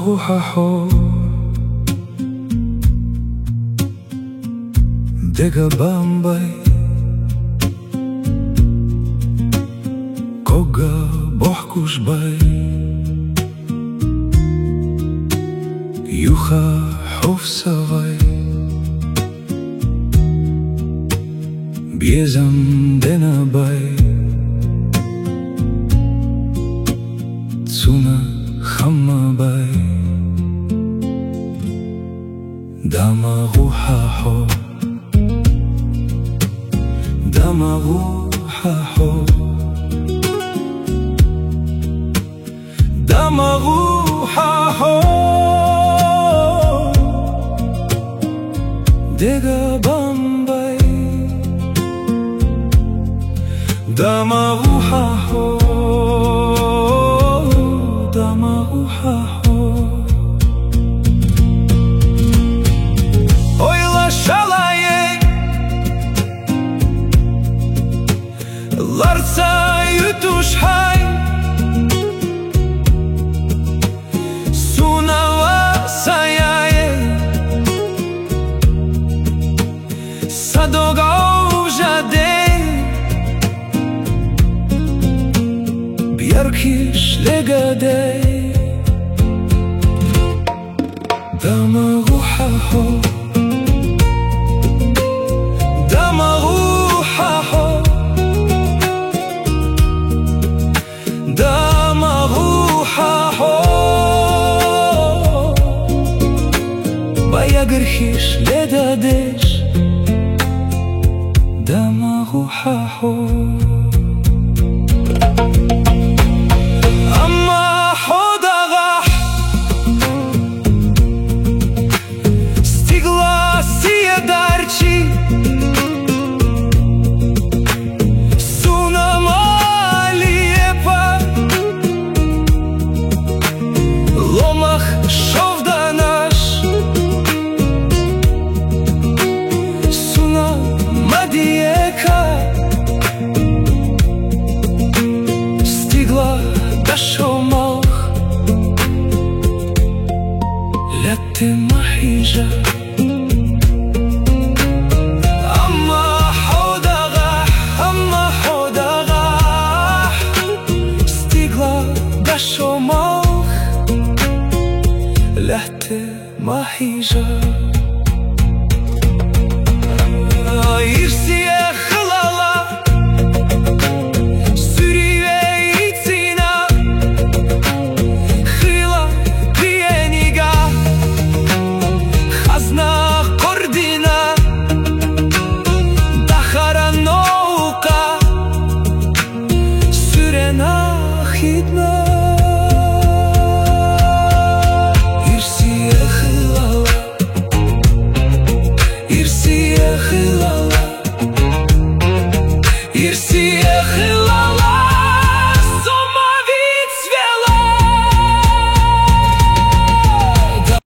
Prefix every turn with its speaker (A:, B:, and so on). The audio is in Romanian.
A: روح حو Dega bambaj Koga bohkush baj Juha hofsavaj Bjezam dena baj Tsuna hamma baj Dama ruha ho Dama ruha ho Dama ruha ho Dega bambaj Dama ruha ho Dama ruha ho Oyla şalaye Larsa yutuş hay Sunava sayaye Sadoga ujade Bjarkish legade Dama ruha ho Dama ruha ho Dama ruha ho Bayagrhish ledadesh Dama ruha ho